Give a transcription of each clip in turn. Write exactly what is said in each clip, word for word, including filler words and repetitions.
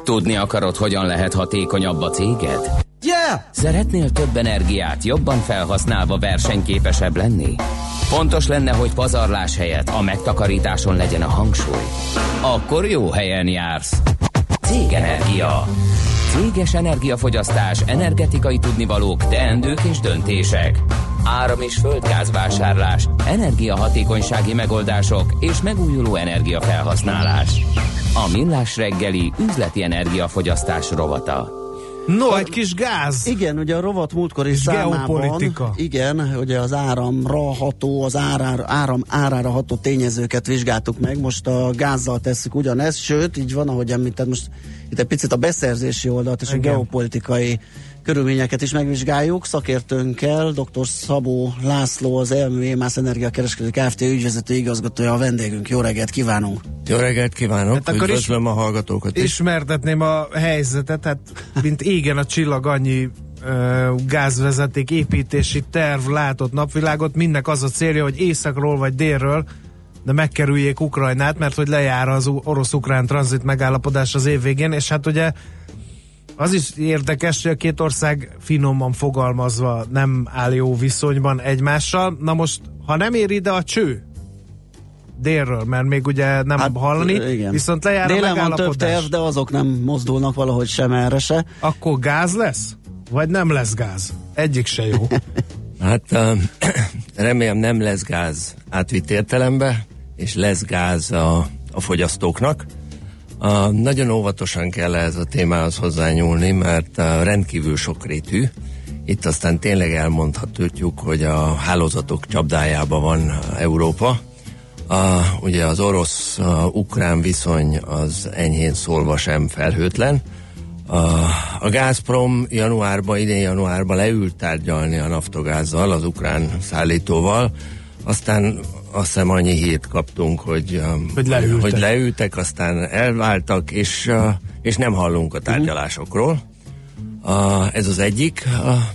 Tudni akarod, hogyan lehet hatékonyabb a céged? Yeah! Szeretnél több energiát jobban felhasználva versenyképesebb lenni? Fontos lenne, hogy pazarlás helyett a megtakarításon legyen a hangsúly. Akkor jó helyen jársz. Cégenergia. Céges energiafogyasztás, energetikai tudnivalók, teendők és döntések. Áram- és földgázvásárlás, energiahatékonysági megoldások és megújuló energiafelhasználás. A Millás reggeli üzleti energiafogyasztás rovata. No, egy kis gáz. Igen, ugye a rovat múltkori számában, geopolitika. igen, ugye az áramra ható, az árára, áram árára ható tényezőket vizsgáltuk meg, most a gázzal tesszük ugyanezt, sőt, így van, ahogy említed, most itt egy picit a beszerzési oldalt és igen. a geopolitikai körülményeket is megvizsgáljuk. Szakértőnkkel, dr. Szabó László, az e em u Émász Energiakereskedő Kft. Ügyvezető igazgatója a vendégünk. Jó reggelt kívánunk! Jó reggelt kívánok! Hát akkor üdvözlöm a hallgatókat is. Ismertetném a helyzetet, hát mint égen a csillag, annyi ö, gázvezeték építési terv látott napvilágot, mindnek az a célja, hogy északról vagy délről, de megkerüljék Ukrajnát, mert hogy lejár az orosz-ukrán tranzit megállapodás az év végén, és hát ugye az is érdekes, hogy a két ország finoman fogalmazva nem áll jó viszonyban egymással. Na most, ha nem ér ide a cső délről, mert még ugye nem hát, hallani, igen. viszont lejár délen a megállapodás. van több terv, de azok nem mozdulnak valahogy sem erre se. Akkor gáz lesz? Vagy nem lesz gáz? Egyik se jó. Hát uh, remélem nem lesz gáz átvitt értelembe, és lesz gáz a, a fogyasztóknak. Uh, nagyon óvatosan kell ez a témához hozzányúlni, mert uh, rendkívül sokrétű. Itt aztán tényleg elmondhatjuk, hogy a hálózatok csapdájában van Európa. Uh, ugye az orosz-ukrán viszony az enyhén szólva sem felhőtlen. Uh, a Gazprom januárban, idén januárban leült tárgyalni a Naftogázzal, az ukrán szállítóval, aztán azt hiszem annyi hírt kaptunk, hogy, hogy, leültek. hogy leültek, aztán elváltak, és, és nem hallunk a tárgyalásokról. Uh, ez az egyik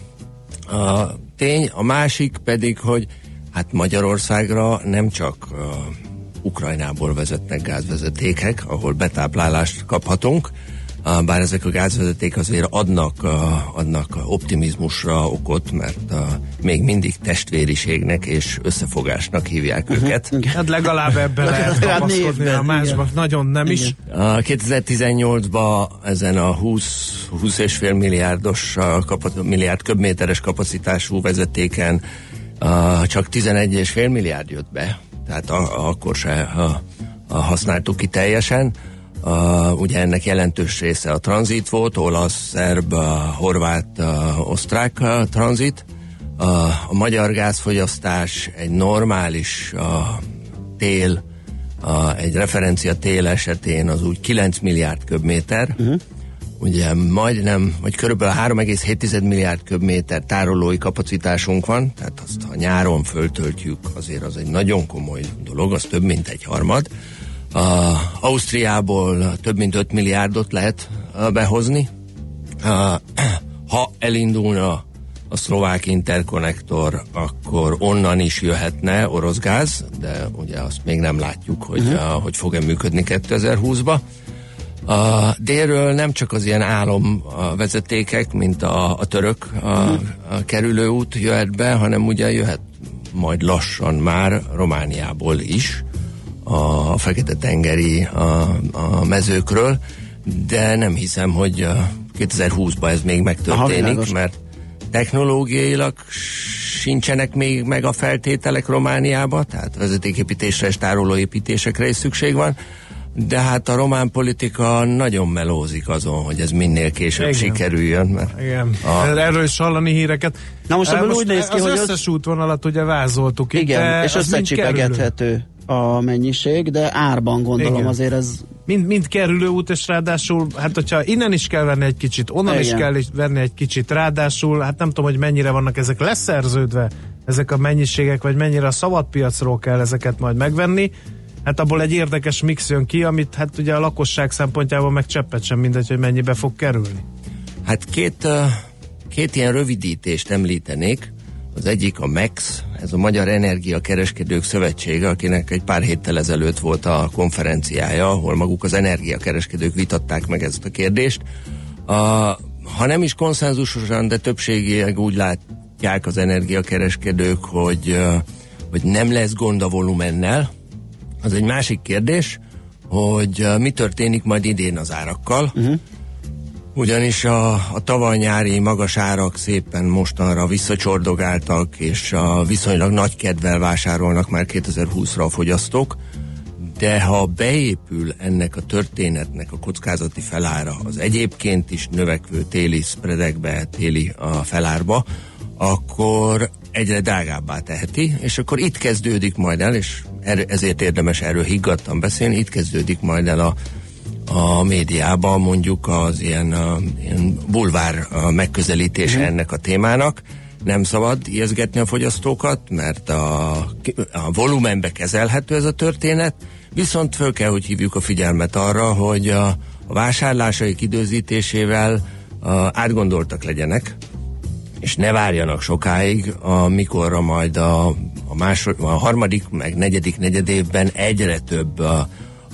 a, a tény. A másik pedig, hogy hát Magyarországra nem csak uh, Ukrajnából vezetnek gázvezetékek, ahol betáplálást kaphatunk, Uh, bár ezek a gázvezeték azért adnak, uh, adnak optimizmusra okot, mert uh, még mindig testvériségnek és összefogásnak hívják uh-huh. őket. Hát legalább ebben lehet kapaszkodni, a másban nagyon nem igen. is. Uh, kétezer-tizennyolcban ezen a húsz és fél milliárdos uh, kapac- milliárd köbméteres kapacitású vezetéken uh, csak tizenegy és fél milliárd jött be, tehát a- akkor se uh, uh, használtuk ki teljesen. Uh, ugye ennek jelentős része a tranzit volt, olasz, szerb, uh, horvát, uh, osztrák uh, tranzit. Uh, a magyar gázfogyasztás egy normális uh, tél, uh, egy referencia tél esetén az úgy kilenc milliárd köbméter. Uh-huh. Ugye majdnem, vagy körülbelül három egész hét milliárd köbméter tárolói kapacitásunk van, tehát azt ha nyáron föltöltjük, azért az egy nagyon komoly dolog, az több mint egy harmad. Uh, Ausztriából több mint öt milliárdot lehet uh, behozni. Uh, ha elindulna a szlovák interkonnektor, akkor onnan is jöhetne orosz gáz, de ugye azt még nem látjuk, hogy, uh-huh. uh, hogy fog-e működni kétezer-húszban. Uh, délről nem csak az ilyen álomvezetékek, mint a, a török a, uh-huh. a kerülőút jöhet be, hanem ugye jöhet majd lassan már Romániából is a Fekete-tengeri a, a mezőkről, de nem hiszem, hogy kétezer-húszban ez még megtörténik, aha, mert technológiailag sincsenek még meg a feltételek Romániába, tehát vezetéképítésre és tárolóépítésekre is szükség van, de hát a román politika nagyon melózik azon, hogy ez minél később igen. sikerüljön. Mert igen. A... Erről is hallani híreket. Na most ebből úgy néz ki, az hogy összes az... útvonalat ugye vázoltuk. Igen, és összecsipegethető a mennyiség, de árban gondolom igen. azért ez... Mind, mind kerülő út, és ráadásul, hát hogyha innen is kell venni egy kicsit, onnan igen. is kell venni egy kicsit, ráadásul, hát nem tudom, hogy mennyire vannak ezek leszerződve, ezek a mennyiségek, vagy mennyire a szabadpiacról kell ezeket majd megvenni. Hát abból egy érdekes mix jön ki, amit hát ugye a lakosság szempontjából meg cseppet sem mindegy, hogy mennyibe fog kerülni. Hát két, két ilyen rövidítést említenék. Az egyik a MEX, ez a Magyar Energiakereskedők Szövetsége, akinek egy pár héttel ezelőtt volt a konferenciája, ahol maguk az energiakereskedők vitatták meg ezt a kérdést. A, ha nem is konszenzusosan, de többségileg úgy látják az energiakereskedők, hogy, hogy nem lesz gond a volumennel. Az egy másik kérdés, hogy mi történik majd idén az árakkal. Uh-huh. Ugyanis a, a tavaly nyári magas árak szépen mostanra visszacsordogáltak, és a viszonylag nagy kedvel vásárolnak már kétezer-húszra a fogyasztók, de ha beépül ennek a történetnek a kockázati felára az egyébként is növekvő téli spreadekbe, téli a felárba, akkor egyre drágábbá teheti, és akkor itt kezdődik majd el, és erő, ezért érdemes erről higgadtan beszélni, itt kezdődik majd el a a médiában mondjuk az ilyen, a, ilyen bulvár a megközelítése mm. ennek a témának. Nem szabad ijeszgetni a fogyasztókat, mert a, a volumenbe kezelhető ez a történet, viszont föl kell, hogy hívjuk a figyelmet arra, hogy a, a vásárlásaik időzítésével a, átgondoltak legyenek, és ne várjanak sokáig, amikorra majd a, a, másod, a harmadik, meg negyedik negyedévben egyre több a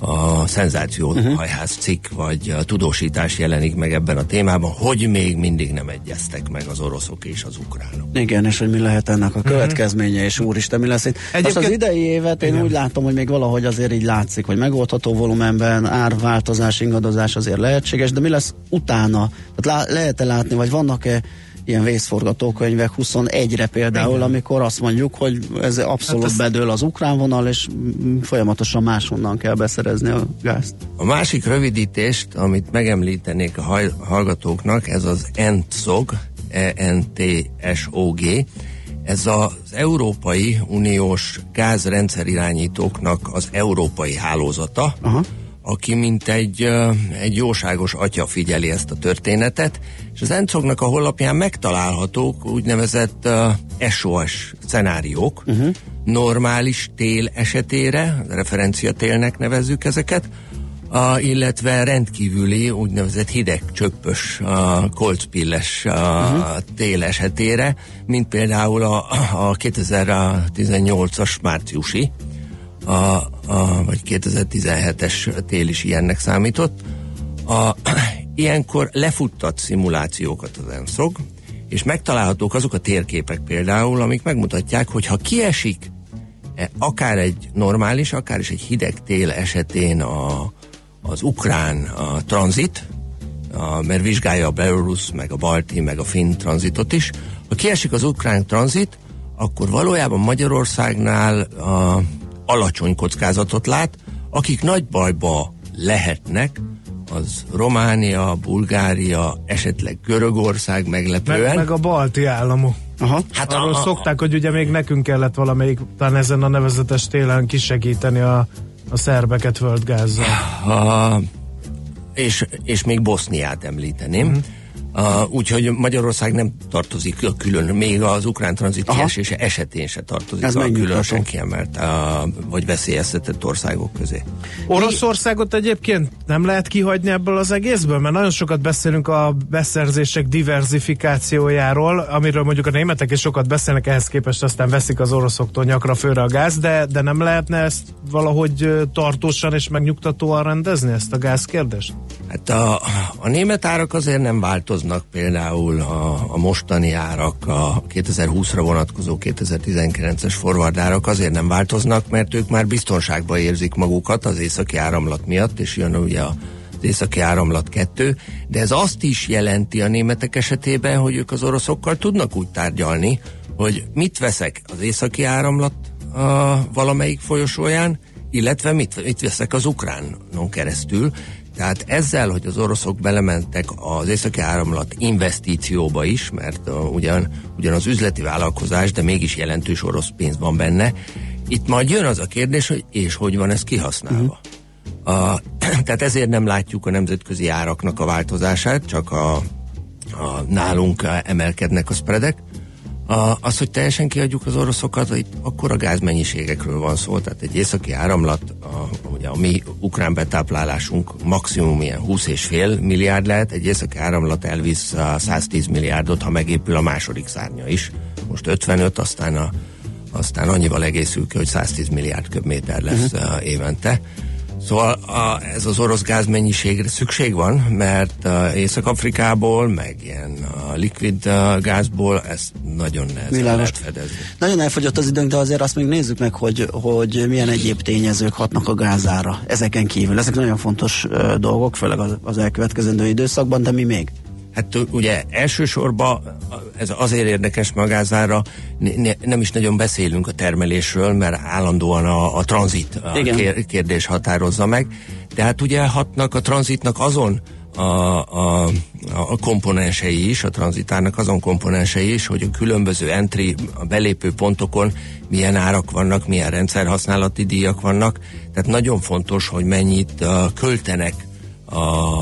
a szenzáció uh-huh. hajház cikk vagy a tudósítás jelenik meg ebben a témában, hogy még mindig nem egyeztek meg az oroszok és az ukránok. Igen, és hogy mi lehet ennek a következménye, uh-huh. és úristen, mi lesz itt. Egyébként... Most az idei évet én igen. úgy látom, hogy még valahogy azért így látszik, hogy megoldható volumenben árváltozás, ingadozás azért lehetséges, de mi lesz utána? Tehát lá- lehet-e látni, vagy vannak-e ilyen vészforgatókönyvek huszonegyre például, igen. amikor azt mondjuk, hogy ez abszolút hát ez... bedől az ukrán vonal, és folyamatosan máshonnan kell beszerezni a gázt. A másik rövidítést, amit megemlítenék a haj- hallgatóknak, ez az E N T S O G, E N T S O G, ez az Európai Uniós gázrendszerirányítóknak az európai hálózata, aha. aki mint egy, egy jóságos atya figyeli ezt a történetet, és az E N T S O G-nak a honlapján megtalálhatók úgynevezett uh, S O S szenáriók, uh-huh. normális tél esetére, referenciatélnek nevezzük ezeket, uh, illetve rendkívüli úgynevezett hideg csöppös, uh, kolcpilles uh, uh-huh. tél esetére, mint például a, a kétezer-tizennyolcas márciusi, A, a, vagy kétezer-tizenhetes tél is ilyennek számított. A, ilyenkor lefuttat szimulációkat az E N T S O G, és megtalálhatók azok a térképek például, amik megmutatják, hogy ha kiesik akár egy normális, akár is egy hideg tél esetén a, az ukrán a tranzit, a, mert vizsgálja a belorusz, meg a balti, meg a finn tranzitot is, ha kiesik az ukrán tranzit, akkor valójában Magyarországnál a alacsony kockázatot lát, akik nagy bajba lehetnek, az Románia, Bulgária, esetleg Görögország meglepően. Meg, meg a balti államok. Aha. Hát arról a, a, szokták, hogy ugye még nekünk kellett valamelyik, talán ezen a nevezetes télen kisegíteni a, a szerbeket földgázzal. A, és, és még Boszniát említeném. Mm. Uh, úgyhogy Magyarország nem tartozik külön, még az ukrán tranzit kiesése esetén se tartozik ez a különösen kiemelt uh, vagy veszélyeztetett országok közé. Oroszországot egyébként nem lehet kihagyni ebből az egészből, mert nagyon sokat beszélünk a beszerzések diversifikációjáról, amiről mondjuk a németek is sokat beszélnek, ehhez képest aztán veszik az oroszoktól nyakra főre a gáz, de, de nem lehetne ezt valahogy tartósan és megnyugtatóan rendezni, ezt a gázkérdést? Hát a, a német árak azért nem változnak, például a, a mostani árak, a kétezer-húszra vonatkozó kétezer-tizenkilences forward árak azért nem változnak, mert ők már biztonságban érzik magukat az északi áramlat miatt, és jön ugye az északi áramlat kettő, de ez azt is jelenti a németek esetében, hogy ők az oroszokkal tudnak úgy tárgyalni, hogy mit veszek az északi áramlat a valamelyik folyosóján, illetve mit, mit veszek az ukránon keresztül. Tehát ezzel, hogy az oroszok belementek az északi áramlat investícióba is, mert uh, ugyan, ugyan az üzleti vállalkozás, de mégis jelentős orosz pénz van benne, itt majd jön az a kérdés, hogy és hogy van ez kihasználva. Uh-huh. Uh, tehát ezért nem látjuk a nemzetközi áraknak a változását, csak a, a nálunk emelkednek a spreadek. A, az, hogy teljesen kiadjuk az oroszokat, itt akkora gázmennyiségekről van szó, tehát egy északi áramlat, a, ugye a mi ukrán betáplálásunk maximum ilyen húsz és fél milliárd lehet, egy északi áramlat elvisz száztíz milliárdot, ha megépül a második szárnya is. Most ötvenöt, aztán, a, aztán annyival egészül ki, hogy száztíz milliárd köbméter lesz uh-huh. évente. Szóval a, ez az orosz gázmennyiségre szükség van, mert uh, Észak-Afrikából, meg ilyen uh, likvid uh, gázból ezt nagyon nehezen lehet fedezni. Nagyon elfogyott az időnk, de azért azt még nézzük meg, hogy, hogy milyen egyéb tényezők hatnak a gázára ezeken kívül. Ezek nagyon fontos uh, dolgok, főleg az, az elkövetkezendő időszakban, de mi még? Hát ugye elsősorban ez azért érdekes magázára, ne, nem is nagyon beszélünk a termelésről, mert állandóan a, a tranzit a kérdés határozza meg, de hát ugye hatnak a tranzitnak azon a, a, a komponensei is, a tranzitárnak azon komponensei is, hogy a különböző entry, a belépő pontokon milyen árak vannak, milyen rendszerhasználati díjak vannak, tehát nagyon fontos, hogy mennyit uh, költenek a,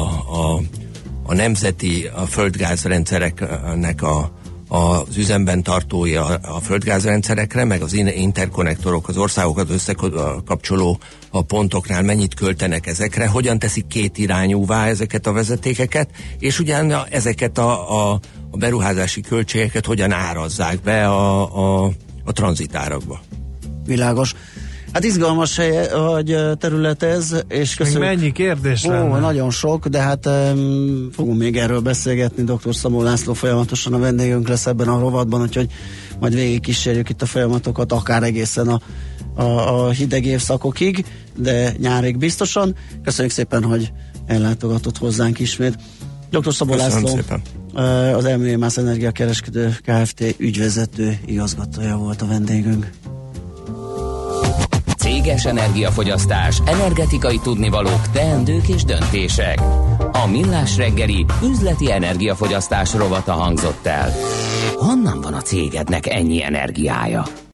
a a nemzeti a földgázrendszereknek a, az üzemben tartója a földgázrendszerekre, meg az interkonnektorok, az országokat összekapcsoló a pontoknál mennyit költenek ezekre, hogyan teszik két irányúvá ezeket a vezetékeket, és ugyan ezeket a, a, a beruházási költségeket hogyan árazzák be a, a, a tranzitárakba. Világos. Hát izgalmas hely, hogy terület ez, és köszönjük. Még mennyi kérdés Ó, lenne? Nagyon sok, de hát um, fogunk még erről beszélgetni. doktor Szabó László folyamatosan a vendégünk lesz ebben a rovatban, úgyhogy majd végig kísérjük itt a folyamatokat, akár egészen a, a, a hideg évszakokig, de nyárig biztosan. Köszönjük szépen, hogy ellátogatott hozzánk ismét. doktor Szabó László, szépen. Az Elműémász Energiakereskedő Kft. Ügyvezető igazgatója volt a vendégünk. Céges energiafogyasztás, energetikai tudnivalók, teendők és döntések. A Millás reggeli üzleti energiafogyasztás rovata hangzott el. Honnan van a cégednek ennyi energiája?